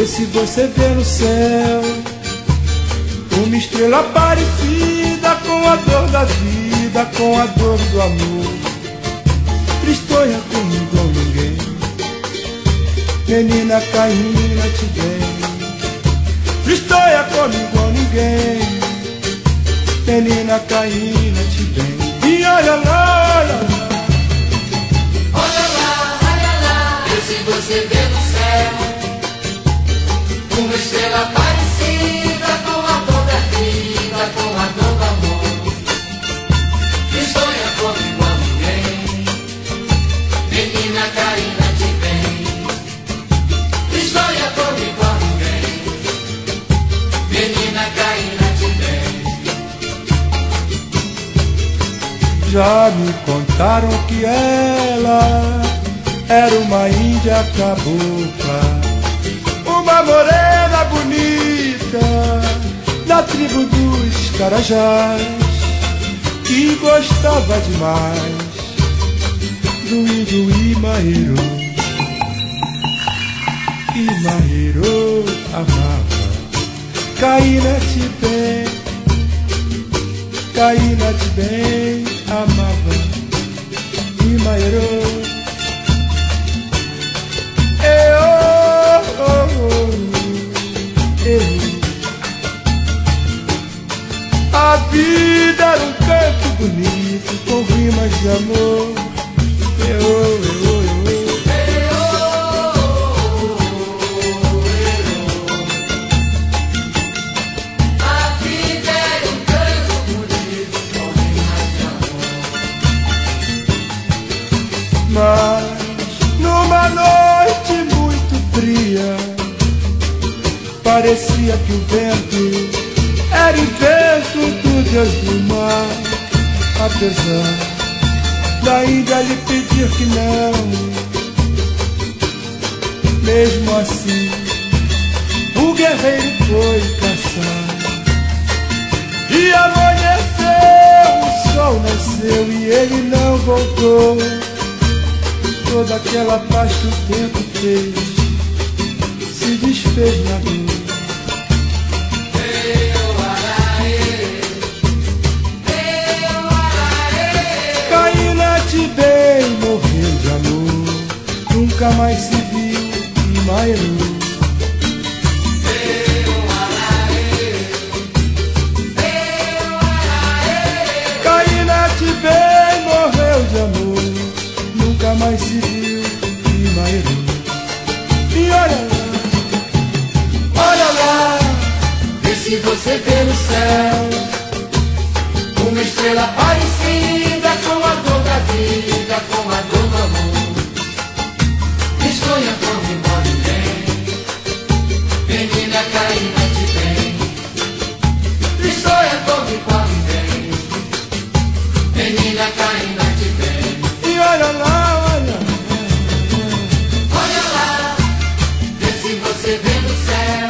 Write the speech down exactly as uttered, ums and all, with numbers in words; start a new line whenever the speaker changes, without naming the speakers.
se você vê no céu uma estrela parecida com a dor da vida, com a dor do amor. Tristonha como igual ninguém, menina caína te bem. Tristonha como igual ninguém, menina caína te bem. E olha lá, olha lá,
olha lá, olha lá, vê se você vê no céu uma estrela parecida com a dor da vida, com a dor do amor. Tristonha como igual ninguém, menina caína te bem. Tristonha como igual ninguém, menina caína te bem.
já me contaram que ela era uma índia cabocla, uma morena bonita da tribo dos Carajás, que gostava demais do índio Imaero. Imaero amava caína te bem, caína te bem, amava Imaero. A vida era um canto bonito com rimas de amor. Eu, eu, eu,
A vida era um canto bonito com rimas de amor.
mas numa noite muito fria, parecia que o vento era invento do Deus do mar. Apesar da Índia lhe pedir que não, mesmo assim o guerreiro foi caçar. E amanheceu, o sol nasceu e ele não voltou. Toda aquela paz que o tempo fez se desfez na dor. Caína-te bem, morreu de amor, nunca mais se viu Imaero. Caína-te bem, morreu de amor, nunca mais se viu Imaero. E olha lá, olha lá,
Vê se você vê no céu uma estrela parecida com a dor da vida, com a dor do amor. Tristonha como igual ninguém, menina caína te bem. Tristonha como igual ninguém, menina caína te bem.
e olha lá, olha lá.
Olha lá, vê se você vê no céu